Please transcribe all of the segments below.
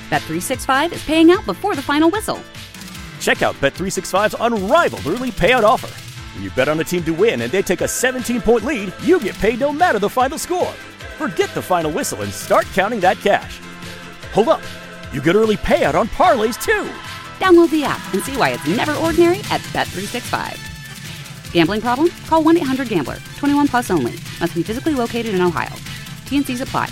Bet365 is paying out before the final whistle. Check out Bet365's unrivaled early payout offer. When you bet on a team to win and they take a 17-point lead, you get paid no matter the final score. Forget the final whistle and start counting that cash. Hold up. You get early payout on parlays, too. Download the app and see why it's never ordinary at Bet365. Gambling problem? Call 1-800-GAMBLER. 21 plus only. Must be physically located in Ohio. T&Cs apply.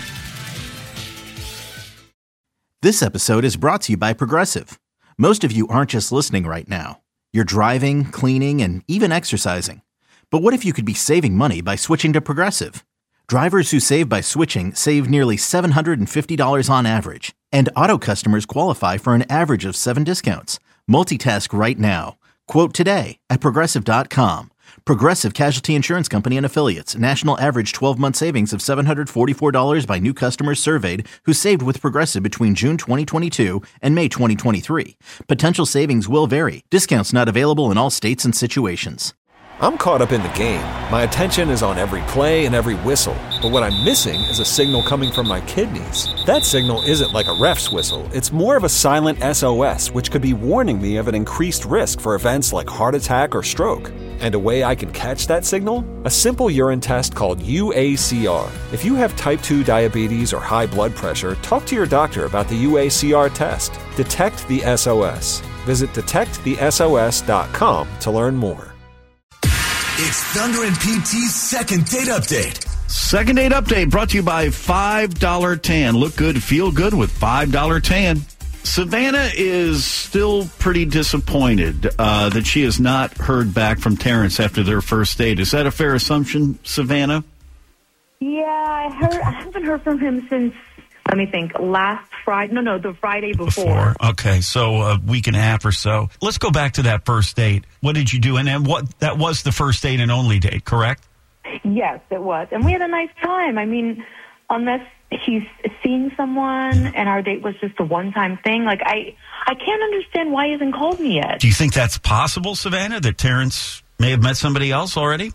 This episode is brought to you by Progressive. Most of you aren't just listening right now. You're driving, cleaning, and even exercising. But what if you could be saving money by switching to Progressive? Drivers who save by switching save nearly $750 on average. And auto customers qualify for an average of 7 discounts. Multitask right now. Quote today at Progressive.com. Progressive Casualty Insurance Company and Affiliates. National average 12-month savings of $744 by new customers surveyed who saved with Progressive between June 2022 and May 2023. Potential savings will vary. Discounts not available in all states and situations. I'm caught up in the game. My attention is on every play and every whistle. But what I'm missing is a signal coming from my kidneys. That signal isn't like a ref's whistle. It's more of a silent SOS, which could be warning me of an increased risk for events like heart attack or stroke. And a way I can catch that signal? A simple urine test called UACR. If you have type 2 diabetes or high blood pressure, talk to your doctor about the UACR test. Detect the SOS. Visit detectthesos.com to learn more. It's Thunder and PT's second date update. Second date update brought to you by $5 Tan. Look good, feel good with $5 Tan. Savannah is still pretty disappointed that she has not heard back from Terrence after their first date. Is that a fair assumption, Savannah? Yeah, I haven't heard from him since, let me think, last Friday. No, the Friday before. Okay, so a week and a half or so. Let's go back to that first date. What did you do? And then that was the first date and only date, correct? Yes, it was. And we had a nice time. I mean, unless he's seeing someone and our date was just a one-time thing, like I can't understand why he hasn't called me yet. Do you think that's possible, Savannah, that Terrence may have met somebody else already?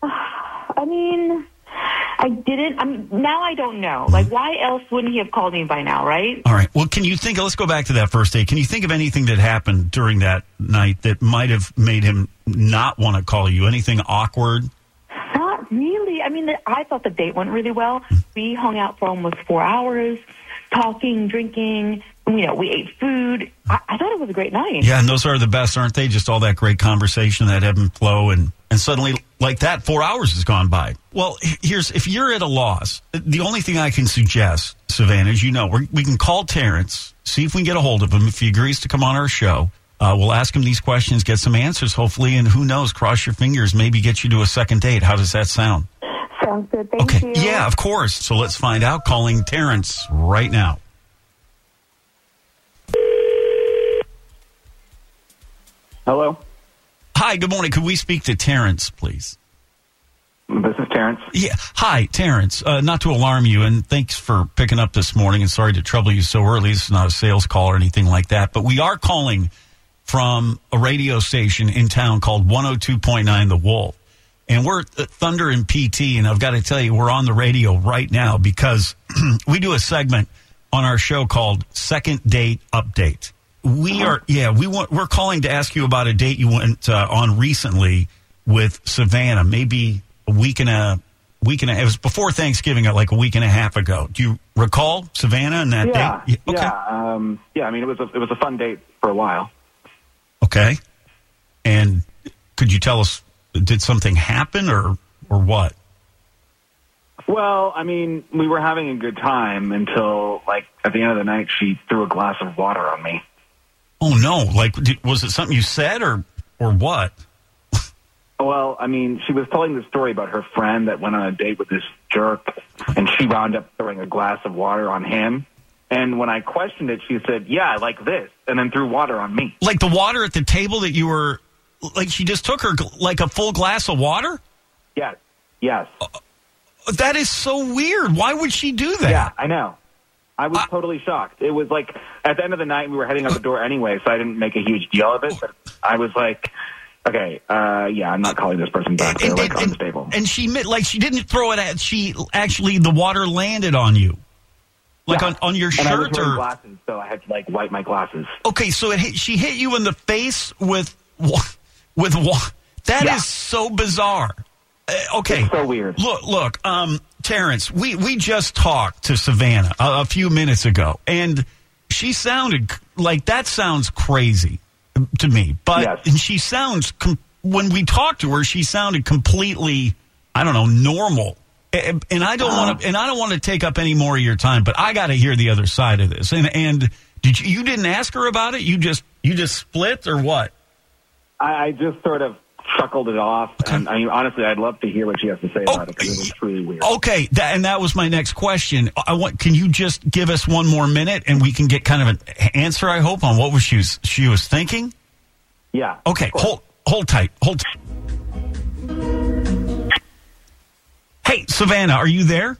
I mean, I didn't. Now I don't know. Like, why else wouldn't he have called me by now, right? All right. Well, let's go back to that first date. Can you think of anything that happened during that night that might have made him not want to call you? Anything awkward? Not really. I mean, I thought the date went really well. We hung out for almost 4 hours, talking, drinking. You know, we ate food. I thought it was a great night. Yeah, and those are the best, aren't they? Just all that great conversation, that ebb and flow, and suddenly, like that, 4 hours has gone by. Well, if you're at a loss, the only thing I can suggest, Savannah, is, we can call Terrence, see if we can get a hold of him. If he agrees to come on our show, we'll ask him these questions, get some answers, hopefully, and who knows, cross your fingers, maybe get you to a second date. How does that sound? Sounds good. Thank you. Yeah, of course. So let's find out. Calling Terrence right now. Hello? Hi, good morning. Could we speak to Terrence, please? This is Terrence. Yeah. Hi, Terrence. Not to alarm you, and thanks for picking up this morning, and sorry to trouble you so early. This is not a sales call or anything like that, but we are calling from a radio station in town called 102.9 The Wolf, and we're at Thunder and PT, and I've got to tell you, we're on the radio right now because we do a segment on our show called Second Date Update. We're calling to ask you about a date you went on recently with Savannah, maybe a week and a it was before Thanksgiving, like a week and a half ago. Do you recall Savannah and that date? Okay. Yeah. I mean, it was a fun date for a while. Okay. And could you tell us, did something happen or what? Well, I mean, we were having a good time until, like, at the end of the night, she threw a glass of water on me. Oh, no. Like, was it something you said or what? Well, I mean, she was telling the story about her friend that went on a date with this jerk, and she wound up throwing a glass of water on him. And when I questioned it, she said, yeah, like this, and then threw water on me. Like the water at the table that you were, like she just took her, like a full glass of water? Yes. That is so weird. Why would she do that? Yeah, I know. I was totally shocked. It was like, at the end of the night, we were heading out the door anyway, so I didn't make a huge deal of it. But I was like, okay, I'm not calling this person back. They're like unstable. And she didn't throw it at, the water landed on you. Like Yeah. on your And I was shirt wearing or? glasses, so I had to like wipe my glasses. Okay, so she hit you in the face with what? That Yeah. is so bizarre. Okay. It's so weird. Look, Terrence, we just talked to Savannah a few minutes ago, and she sounded like that sounds crazy to me. But Yes. she sounds, when we talked to her, she sounded completely, I don't know, normal. And I don't want to take up any more of your time, but I got to hear the other side of this. And you didn't ask her about it? You just split or what? I just sort of chuckled it off, and I mean, honestly, I'd love to hear what she has to say about it, because it was truly weird. Okay, that was my next question. Can you just give us one more minute, and we can get kind of an answer, I hope, on what she was thinking? Yeah. Okay, hold tight. Hey, Savannah, are you there?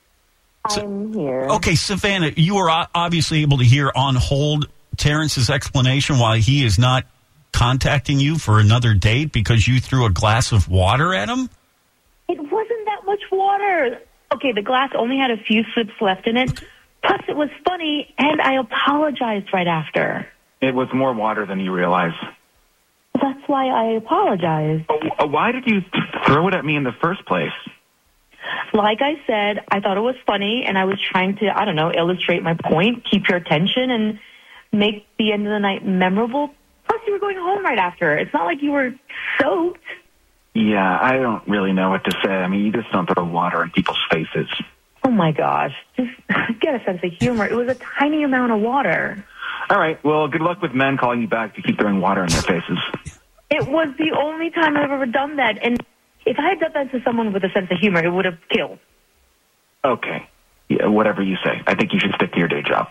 I'm here. Okay, Savannah, you were obviously able to hear on hold Terrence's explanation why he is not contacting you for another date because you threw a glass of water at him? It wasn't that much water. Okay, the glass only had a few sips left in it. Plus, it was funny, and I apologized right after. It was more water than you realize. That's why I apologized. Why did you throw it at me in the first place? Like I said, I thought it was funny, and I was trying to, I don't know, illustrate my point, keep your attention, and make the end of the night memorable. Plus, you were going home right after. It's not like you were soaked. Yeah, I don't really know what to say. I mean, you just don't throw water in people's faces. Oh, my gosh. Just get a sense of humor. It was a tiny amount of water. All right, well, good luck with men calling you back to keep throwing water in their faces. It was the only time I've ever done that, and if I had done that to someone with a sense of humor, it would have killed. Okay. Yeah, whatever you say. I think you should stick to your day job.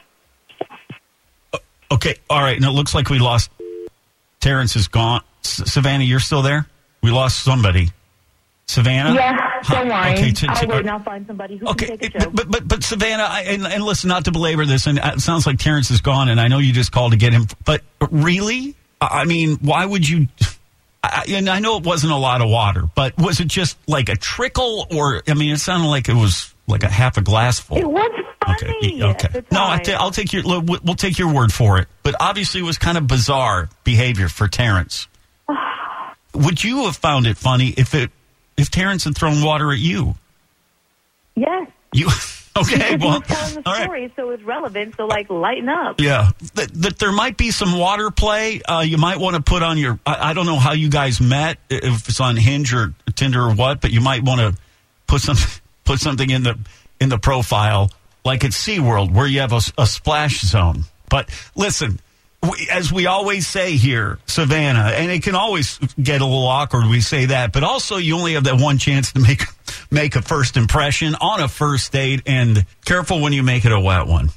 Okay, all right, and it looks like we lost. Terrence is gone. Savannah, you're still there? We lost somebody. Savannah? Yeah, don't worry. Okay, I'll wait and I'll find somebody who can take a joke. But Savannah, and listen, not to belabor this, and it sounds like Terrence is gone, and I know you just called to get him, but really? I mean, why would you... And I know it wasn't a lot of water, but was it just like a trickle, or, I mean, it sounded like it was like a half a glass full. It was funny. Okay. No, I'll take we'll take your word for it. But obviously, it was kind of bizarre behavior for Terrence. Would you have found it funny if Terrence had thrown water at you? Yes. You okay? Because Well, he's telling the all story, right. so it's relevant. So, like, lighten up. Yeah, that there might be some water play. You might want to put on your. I don't know how you guys met, if it's on Hinge or Tinder or what, but you might want to put something in the profile, like at SeaWorld, where you have a splash zone. But listen, as we always say here, Savannah, and it can always get a little awkward. We say that, but also you only have that one chance to make a first impression on a first date, and careful when you make it a wet one.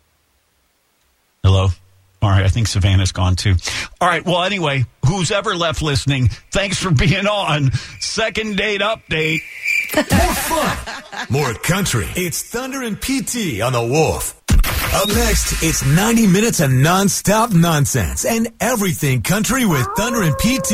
Hello? All right, I think Savannah's gone too. All right, well, anyway, who's ever left listening, thanks for being on Second Date Update. More fun, more country. It's Thunder and PT on the Wolf. Up next, it's 90 minutes of non-stop nonsense and everything country with Thunder and PT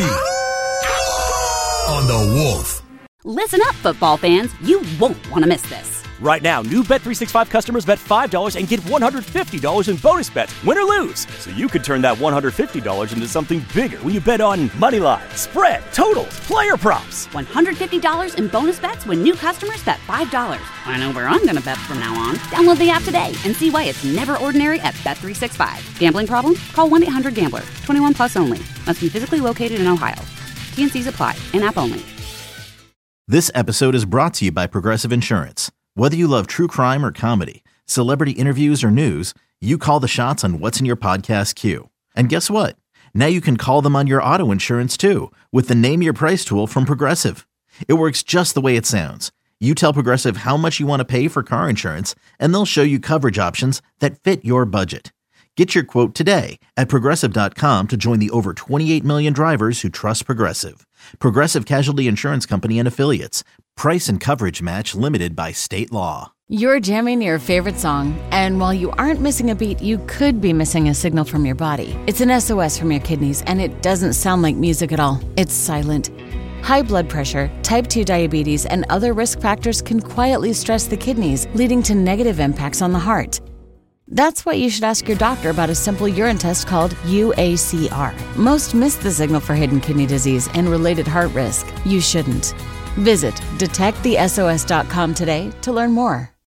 on the Wolf. Listen up, football fans. You won't want to miss this. Right now, new Bet365 customers bet $5 and get $150 in bonus bets, win or lose. So you could turn that $150 into something bigger when you bet on money line, spread, totals, player props. $150 in bonus bets when new customers bet $5. I know where I'm going to bet from now on. Download the app today and see why it's never ordinary at Bet365. Gambling problem? Call 1-800-GAMBLER. 21 plus only. Must be physically located in Ohio. T&Cs apply. In-app only. This episode is brought to you by Progressive Insurance. Whether you love true crime or comedy, celebrity interviews or news, you call the shots on what's in your podcast queue. And guess what? Now you can call them on your auto insurance too with the Name Your Price tool from Progressive. It works just the way it sounds. You tell Progressive how much you want to pay for car insurance, and they'll show you coverage options that fit your budget. Get your quote today at Progressive.com to join the over 28 million drivers who trust Progressive. Progressive Casualty Insurance Company and Affiliates. Price and coverage match limited by state law. You're jamming your favorite song, and while you aren't missing a beat, you could be missing a signal from your body. It's an SOS from your kidneys, and it doesn't sound like music at all. It's silent. High blood pressure, type 2 diabetes, and other risk factors can quietly stress the kidneys, leading to negative impacts on the heart. That's why you should ask your doctor about a simple urine test called UACR. Most miss the signal for hidden kidney disease and related heart risk. You shouldn't. Visit detectthesos.com today to learn more.